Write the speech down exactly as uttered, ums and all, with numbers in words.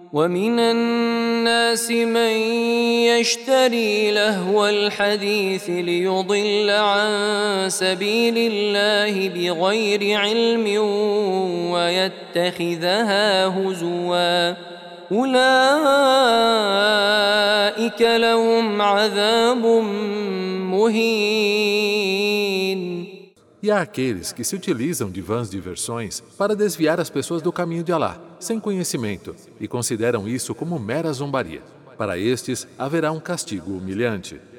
ومن الناس من يشتري لهو الحديث ليضل عن سبيل الله بغير علم ويتخذها هزوا أولئك لهم عذاب مهين. E há aqueles que se utilizam de vãs diversões para desviar as pessoas do caminho de Alá, sem conhecimento, e consideram isso como mera zombaria. Para estes haverá um castigo humilhante.